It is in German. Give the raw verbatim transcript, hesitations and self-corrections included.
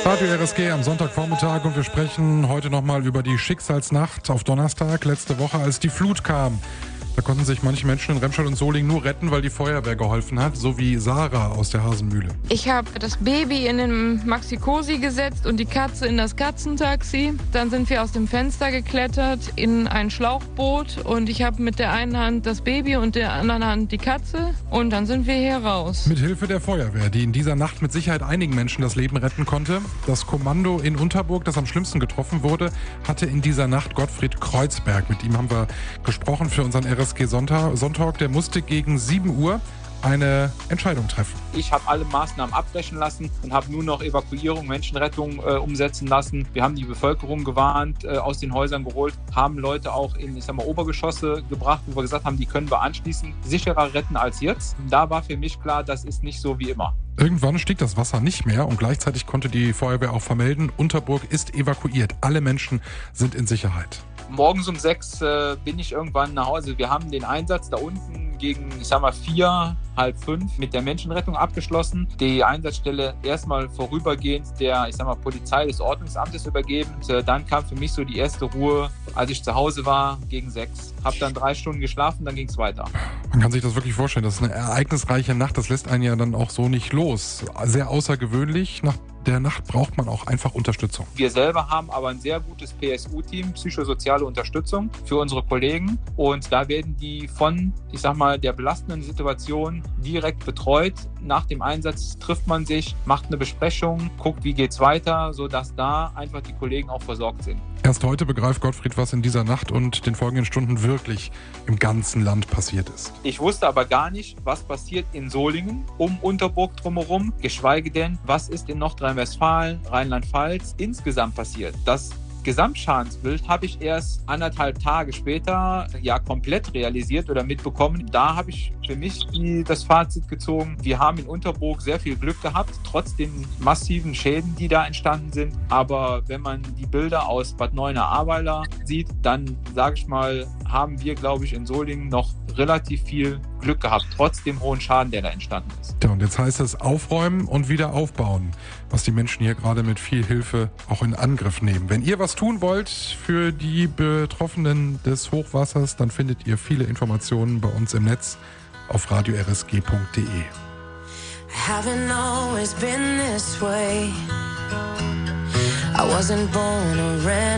Radio R S G am Sonntagvormittag und wir sprechen heute nochmal über die Schicksalsnacht auf Donnerstag, letzte Woche, als die Flut kam. Da konnten sich manche Menschen in Remscheid und Solingen nur retten, weil die Feuerwehr geholfen hat, so wie Sarah aus der Hasenmühle. Ich habe das Baby in den Maxi-Cosi gesetzt und die Katze in das Katzentaxi. Dann sind wir aus dem Fenster geklettert in ein Schlauchboot und ich habe mit der einen Hand das Baby und der anderen Hand die Katze und dann sind wir hier raus. Mit Hilfe der Feuerwehr, die in dieser Nacht mit Sicherheit einigen Menschen das Leben retten konnte. Das Kommando in Unterburg, das am schlimmsten getroffen wurde, hatte in dieser Nacht Gottfried Kreuzberg. Mit ihm haben wir gesprochen für unseren R S G Sonntag. Sonntag. Der musste gegen sieben Uhr eine Entscheidung treffen. Ich habe alle Maßnahmen abbrechen lassen und habe nur noch Evakuierung, Menschenrettung äh, umsetzen lassen. Wir haben die Bevölkerung gewarnt, äh, aus den Häusern geholt, haben Leute auch in, ich sag mal, Obergeschosse gebracht, wo wir gesagt haben, die können wir anschließend sicherer retten als jetzt. Da war für mich klar, das ist nicht so wie immer. Irgendwann stieg das Wasser nicht mehr und gleichzeitig konnte die Feuerwehr auch vermelden, Unterburg ist evakuiert. Alle Menschen sind in Sicherheit. Morgens um sechs äh, bin ich irgendwann nach Hause. Wir haben den Einsatz da unten gegen, ich sag mal, vier, halb fünf mit der Menschenrettung abgeschlossen. Die Einsatzstelle erstmal vorübergehend der, ich sag mal, Polizei des Ordnungsamtes übergeben. Und, äh, dann kam für mich so die erste Ruhe, als ich zu Hause war, gegen sechs. Hab dann drei Stunden geschlafen, dann ging es weiter. Man kann sich das wirklich vorstellen. Das ist eine ereignisreiche Nacht. Das lässt einen ja dann auch so nicht los. Sehr außergewöhnlich. Nach der Nacht braucht man auch einfach Unterstützung. Wir selber haben aber ein sehr gutes P S U-Team, psychosoziale Unterstützung für unsere Kollegen. Und da werden die von, ich sag mal, der belastenden Situation direkt betreut. Nach dem Einsatz trifft man sich, macht eine Besprechung, guckt, wie geht's weiter, sodass da einfach die Kollegen auch versorgt sind. Erst heute begreift Gottfried, was in dieser Nacht und den folgenden Stunden wirklich im ganzen Land passiert ist. Ich wusste aber gar nicht, was passiert in Solingen, um Unterburg drumherum, geschweige denn, was ist in Nordrhein-Westfalen, Rheinland-Pfalz insgesamt passiert. Das Gesamtschadensbild habe ich erst anderthalb Tage später ja komplett realisiert oder mitbekommen. Da habe ich für mich die, das Fazit gezogen. Wir haben in Unterburg sehr viel Glück gehabt, trotz den massiven Schäden, die da entstanden sind. Aber wenn man die Bilder aus Bad Neuenahr-Ahrweiler sieht, dann sage ich mal, haben wir, glaube ich, in Solingen noch relativ viel Glück gehabt, trotz dem hohen Schaden, der da entstanden ist. Ja, und jetzt heißt es aufräumen und wieder aufbauen, was die Menschen hier gerade mit viel Hilfe auch in Angriff nehmen. Wenn ihr was tun wollt für die Betroffenen des Hochwassers, dann findet ihr viele Informationen bei uns im Netz auf radio r s g punkt d e. Haven't always been this way. I wasn't born a red